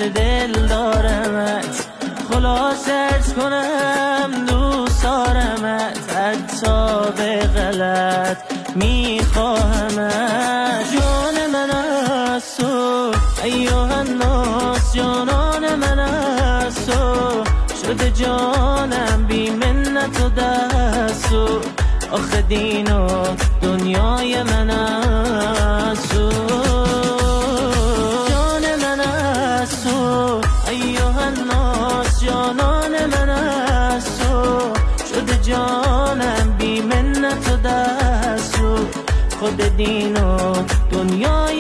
دل دارمت، خلاصت کنم دوست دارمت، حتی به غلط میخواهمت. جان من از تو ایها الناس، جانان من از تو شده جانم بی منت و دستو، آخه دین و دنیای من از تو. جان من از تو ایها الناس، جانان من از تو شده جانم بی منت و دستو، خود دین و دنیای